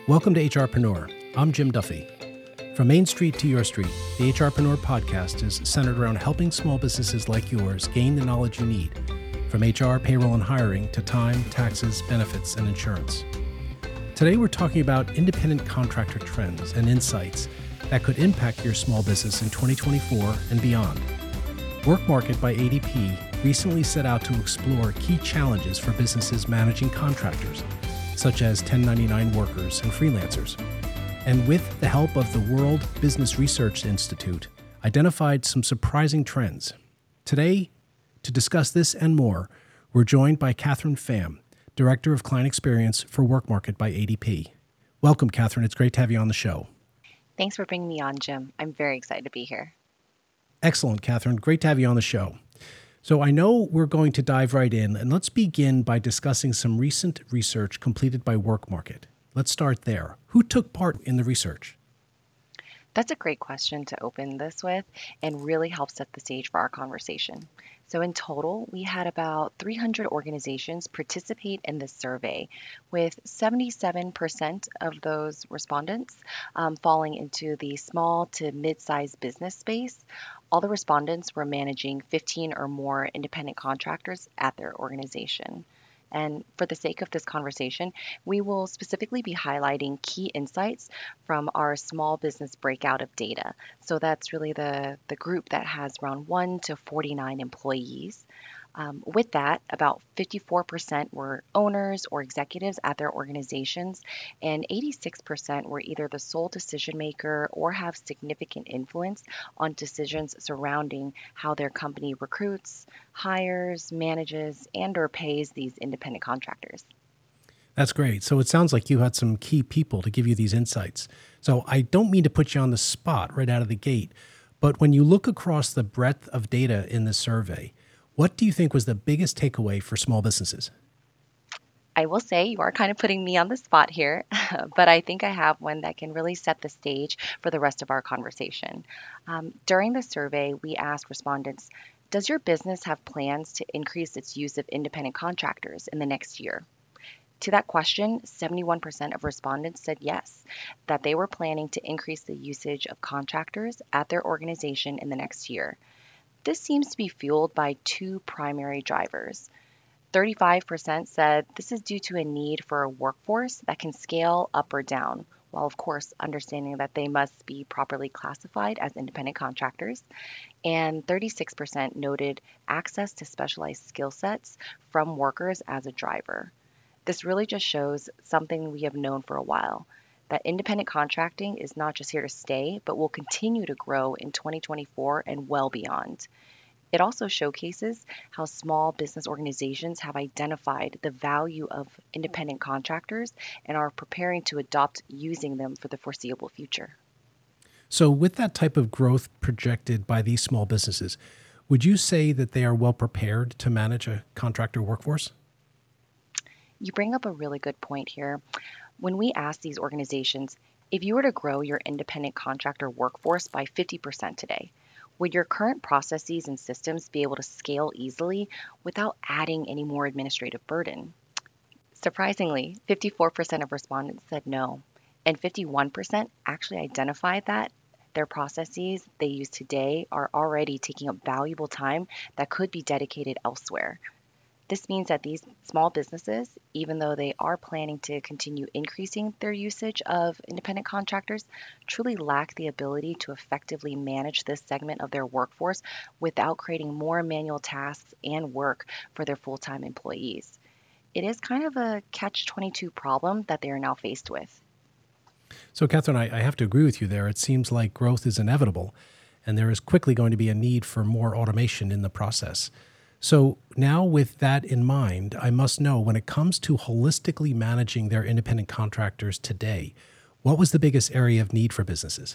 Welcome to HRpreneur. I'm Jim Duffy. From Main Street to your street, the HRpreneur podcast is centered around helping small businesses like yours gain the knowledge you need, from HR, payroll, and hiring to time, taxes, benefits, and insurance. Today we're talking about independent contractor trends and insights that could impact your small business in 2024 and beyond. Work Market by ADP recently set out to explore key challenges for businesses managing contractors, such as 1099 workers and freelancers, and with the help of the World Business Research Institute, identified some surprising trends. Today, to discuss this and more, we're joined by Catherine Pham, Director of Client Experience for Work Market by ADP. Welcome, Catherine. It's great to have you on the show. Thanks for bringing me on, Jim. I'm very excited to be here. Excellent, Catherine. Great to have you on the show. So I know we're going to dive right in, and let's begin by discussing some recent research completed by Work Market. Let's start there. Who took part in the research? That's a great question to open this with and really helps set the stage for our conversation. So in total, we had about 300 organizations participate in this survey, with 77% of those respondents falling into the small to mid-sized business space. All the respondents were managing 15 or more independent contractors at their organization. And for the sake of this conversation, we will specifically be highlighting key insights from our small business breakout of data. So that's really the group that has around 1 to 49 employees. With that, about 54% were owners or executives at their organizations, and 86% were either the sole decision maker or have significant influence on decisions surrounding how their company recruits, hires, manages, and or pays these independent contractors. That's great. So it sounds like you had some key people to give you these insights. So I don't mean to put you on the spot right out of the gate, but when you look across the breadth of data in this survey, what do you think was the biggest takeaway for small businesses? I will say you are kind of putting me on the spot here, but I think I have one that can really set the stage for the rest of our conversation. During the survey, we asked respondents, does your business have plans to increase its use of independent contractors in the next year? To that question, 71% of respondents said yes, that they were planning to increase the usage of contractors at their organization in the next year. This seems to be fueled by two primary drivers. 35% said this is due to a need for a workforce that can scale up or down, while of course understanding that they must be properly classified as independent contractors. And 36% noted access to specialized skill sets from workers as a driver. This really just shows something we have known for a while, that independent contracting is not just here to stay, but will continue to grow in 2024 and well beyond. It also showcases how small business organizations have identified the value of independent contractors and are preparing to adopt using them for the foreseeable future. So with that type of growth projected by these small businesses, would you say that they are well prepared to manage a contractor workforce? You bring up a really good point here. When we ask these organizations, if you were to grow your independent contractor workforce by 50% today, would your current processes and systems be able to scale easily without adding any more administrative burden? Surprisingly, 54% of respondents said no, and 51% actually identified that their processes they use today are already taking up valuable time that could be dedicated elsewhere. This means that these small businesses, even though they are planning to continue increasing their usage of independent contractors, truly lack the ability to effectively manage this segment of their workforce without creating more manual tasks and work for their full-time employees. It is kind of a catch-22 problem that they are now faced with. So, Catherine, I have to agree with you there. It seems like growth is inevitable, and there is quickly going to be a need for more automation in the process. So now with that in mind, I must know, when it comes to holistically managing their independent contractors today, what was the biggest area of need for businesses?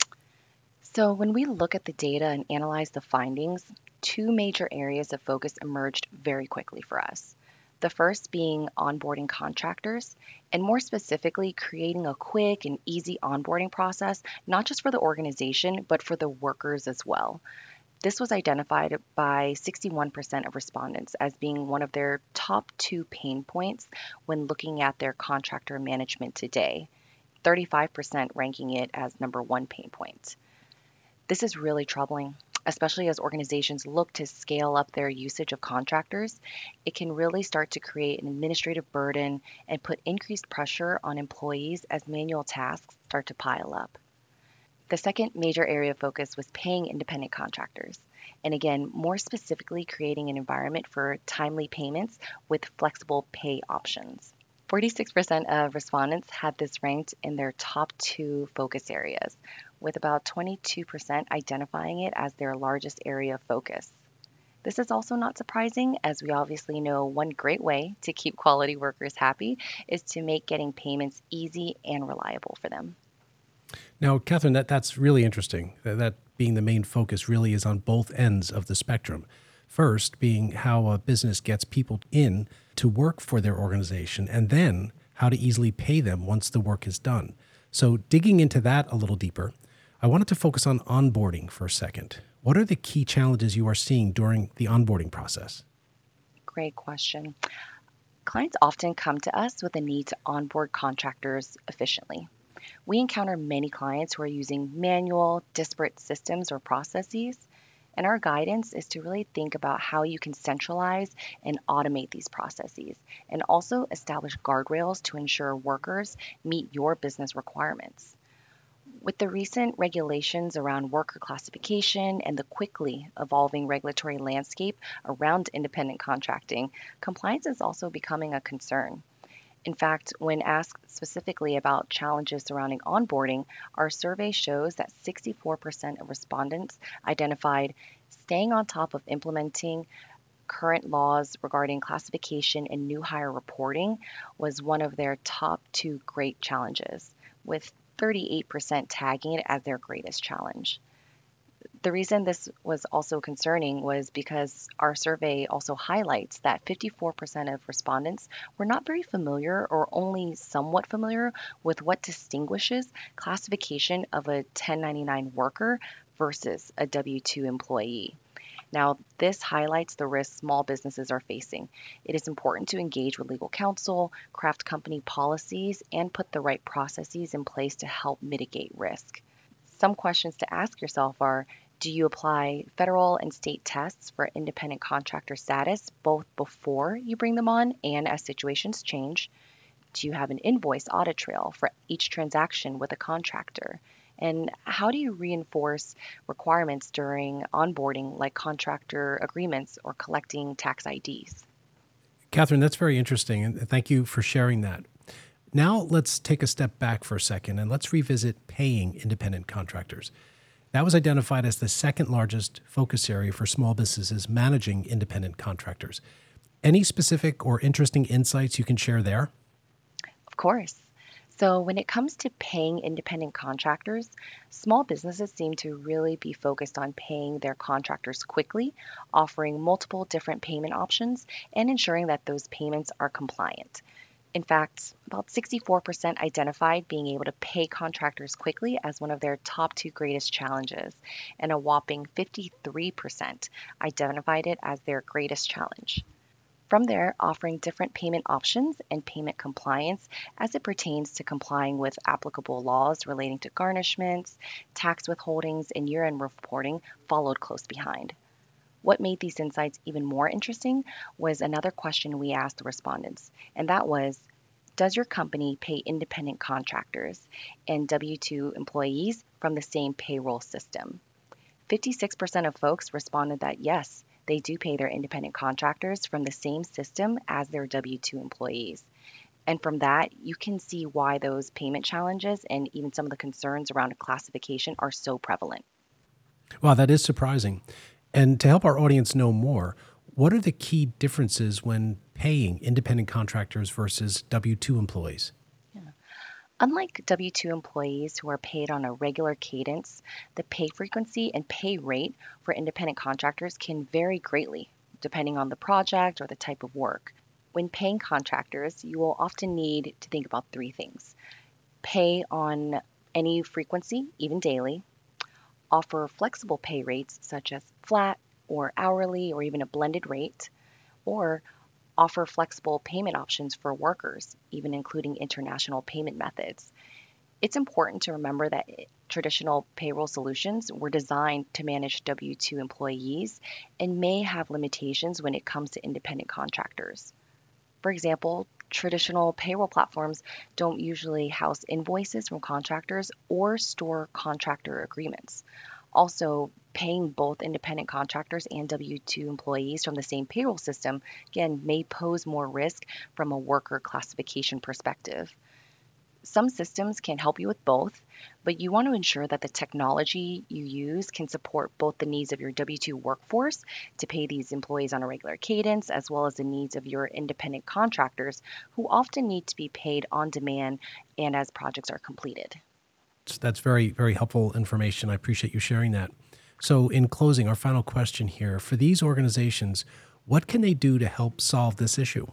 So when we look at the data and analyze the findings, two major areas of focus emerged very quickly for us. The first being onboarding contractors, and more specifically, creating a quick and easy onboarding process, not just for the organization, but for the workers as well. This was identified by 61% of respondents as being one of their top two pain points when looking at their contractor management today. 35% ranking it as number one pain point. This is really troubling, especially as organizations look to scale up their usage of contractors. It can really start to create an administrative burden and put increased pressure on employees as manual tasks start to pile up. The second major area of focus was paying independent contractors. And again, more specifically, creating an environment for timely payments with flexible pay options. 46% of respondents had this ranked in their top two focus areas, with about 22% identifying it as their largest area of focus. This is also not surprising, as we obviously know one great way to keep quality workers happy is to make getting payments easy and reliable for them. Now, Catherine, that's really interesting. That being the main focus really is on both ends of the spectrum. First, being how a business gets people in to work for their organization, and then how to easily pay them once the work is done. So, digging into that a little deeper, I wanted to focus on onboarding for a second. What are the key challenges you are seeing during the onboarding process? Great question. Clients often come to us with a need to onboard contractors efficiently. We encounter many clients who are using manual, disparate systems or processes, and our guidance is to really think about how you can centralize and automate these processes and also establish guardrails to ensure workers meet your business requirements. With the recent regulations around worker classification and the quickly evolving regulatory landscape around independent contracting, compliance is also becoming a concern. In fact, when asked specifically about challenges surrounding onboarding, our survey shows that 64% of respondents identified staying on top of implementing current laws regarding classification and new hire reporting was one of their top two great challenges, with 38% tagging it as their greatest challenge. The reason this was also concerning was because our survey also highlights that 54% of respondents were not very familiar or only somewhat familiar with what distinguishes classification of a 1099 worker versus a W 2 employee. Now, this highlights the risks small businesses are facing. It is important to engage with legal counsel, craft company policies, and put the right processes in place to help mitigate risk. Some questions to ask yourself are: do you apply federal and state tests for independent contractor status both before you bring them on and as situations change? Do you have an invoice audit trail for each transaction with a contractor? And how do you reinforce requirements during onboarding, like contractor agreements or collecting tax IDs? Catherine, that's very interesting, and thank you for sharing that. Now, let's take a step back for a second and let's revisit paying independent contractors. That was identified as the second largest focus area for small businesses managing independent contractors. Any specific or interesting insights you can share there? Of course. So, when it comes to paying independent contractors, small businesses seem to really be focused on paying their contractors quickly, offering multiple different payment options, and ensuring that those payments are compliant. In fact, about 64% identified being able to pay contractors quickly as one of their top two greatest challenges, and a whopping 53% identified it as their greatest challenge. From there, offering different payment options and payment compliance as it pertains to complying with applicable laws relating to garnishments, tax withholdings, and year end reporting followed close behind. What made these insights even more interesting was another question we asked the respondents, and that was: does your company pay independent contractors and W 2 employees from the same payroll system? 56% of folks responded that yes, they do pay their independent contractors from the same system as their W 2 employees. And from that, you can see why those payment challenges and even some of the concerns around classification are so prevalent. Wow, that is surprising. And to help our audience know more, what are the key differences when paying independent contractors versus W 2 employees? Yeah. Unlike W 2 employees who are paid on a regular cadence, the pay frequency and pay rate for independent contractors can vary greatly depending on the project or the type of work. When paying contractors, you will often need to think about three things: pay on any frequency, even daily, offer flexible pay rates such as flat or hourly or even a blended rate, or offer flexible payment options for workers, even including international payment methods. It's important to remember that traditional payroll solutions were designed to manage W 2 employees and may have limitations when it comes to independent contractors. For example, traditional payroll platforms don't usually house invoices from contractors or store contractor agreements. Also, paying both independent contractors and W 2 employees from the same payroll system, again, may pose more risk from a worker classification perspective. Some systems can help you with both, but you want to ensure that the technology you use can support both the needs of your W 2 workforce to pay these employees on a regular cadence, as well as the needs of your independent contractors who often need to be paid on demand and as projects are completed. That's very, very helpful information. I appreciate you sharing that. So, in closing, our final question here for these organizations, what can they do to help solve this issue?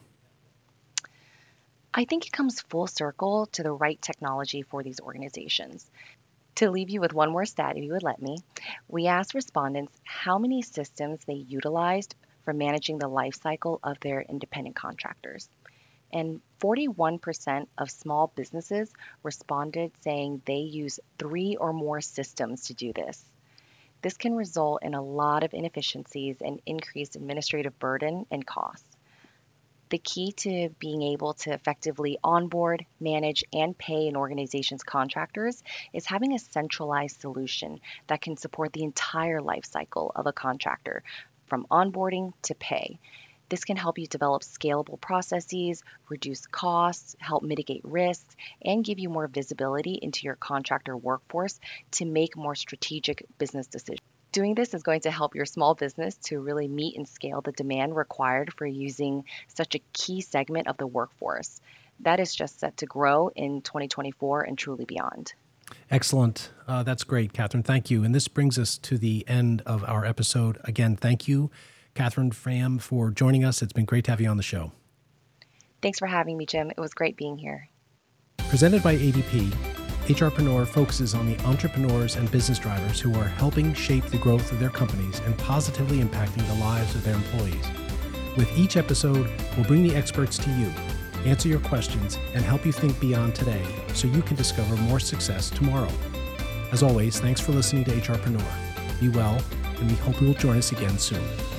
I think it comes full circle to the right technology for these organizations. To leave you with one more stat, if you would let me, we asked respondents how many systems they utilized for managing the life cycle of their independent contractors. And 41% of small businesses responded saying they use 3 or more systems to do this. This can result in a lot of inefficiencies and increased administrative burden and costs. The key to being able to effectively onboard, manage, and pay an organization's contractors is having a centralized solution that can support the entire life cycle of a contractor, from onboarding to pay. This can help you develop scalable processes, reduce costs, help mitigate risks, and give you more visibility into your contractor workforce to make more strategic business decisions. Doing this is going to help your small business to really meet and scale the demand required for using such a key segment of the workforce. That is just set to grow in 2024 and truly beyond. Excellent. That's great, Catherine. Thank you. And this brings us to the end of our episode. Again, thank you, Catherine Pham, for joining us. It's been great to have you on the show. Thanks for having me, Jim. It was great being here. Presented by ADP, HRpreneur focuses on the entrepreneurs and business drivers who are helping shape the growth of their companies and positively impacting the lives of their employees. With each episode, we'll bring the experts to you, answer your questions, and help you think beyond today so you can discover more success tomorrow. As always, thanks for listening to HRpreneur. Be well, and we hope you will join us again soon.